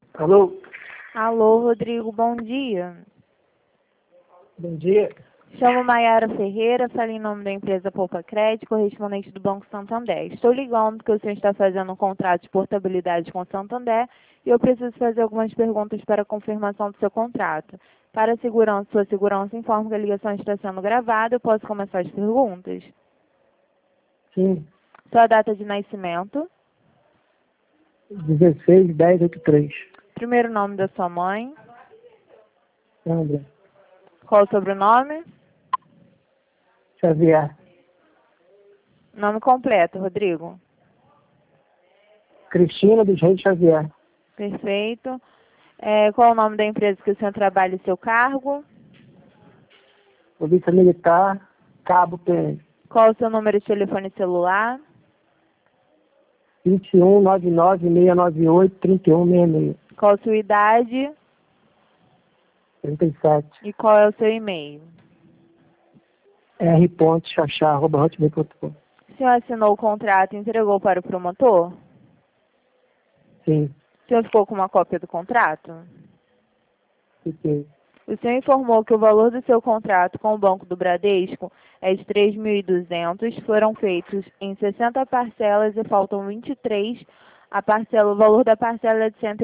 Alô? Alô, Rodrigo, bom dia. Bom dia. Chamo Maiara Ferreira, falo em nome da empresa Poupa Crédito, correspondente do Banco Santander. Estou ligando porque o senhor está fazendo um contrato de portabilidade com o Santander e eu preciso fazer algumas perguntas para a confirmação do seu contrato. Para sua segurança, informo que a ligação está sendo gravada. Eu posso começar as perguntas? Sim. Sua data de nascimento, 16/10/83. primeiro nome da sua mãe, Sandra qual o sobrenome? Xavier. Nome completo, Rodrigo. Cristina dos Reis Xavier. Perfeito. Qual o nome da empresa que o senhor trabalha e seu cargo? Polícia Militar, Cabo PM. Qual o seu número de telefone celular? 2199-698-3166. Qual a sua idade? 37. E qual é o seu e-mail? r.xaxá@hotmail.com. O senhor assinou o contrato e entregou para o promotor? Sim. O senhor ficou com uma cópia do contrato? Fiquei. O senhor informou que o valor do seu contrato com o Banco do Bradesco é de 3.200, foram feitos em 60 parcelas e faltam 23. O valor da parcela é de R$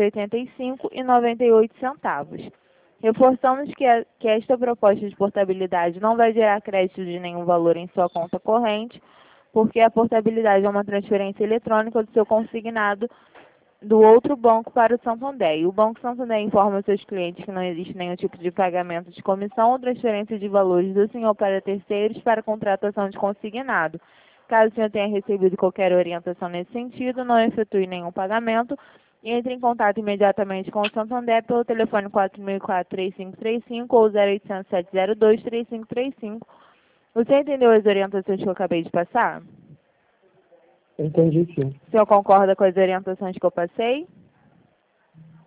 185,98. Reforçamos que esta proposta de portabilidade não vai gerar crédito de nenhum valor em sua conta corrente, porque a portabilidade é uma transferência eletrônica do seu consignado do outro banco para o Santander. E o Banco Santander informa seus clientes que não existe nenhum tipo de pagamento de comissão ou transferência de valores do senhor para terceiros para contratação de consignado. Caso o senhor tenha recebido qualquer orientação nesse sentido, não efetue nenhum pagamento e entre em contato imediatamente com o Santander pelo telefone 4004-3535 ou 0800-702-3535. Você entendeu as orientações que eu acabei de passar? Entendi, sim. O senhor concorda com as orientações que eu passei?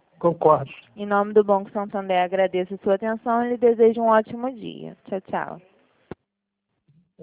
Concordo. Em nome do Banco Santander, agradeço a sua atenção e lhe desejo um ótimo dia. Tchau, tchau.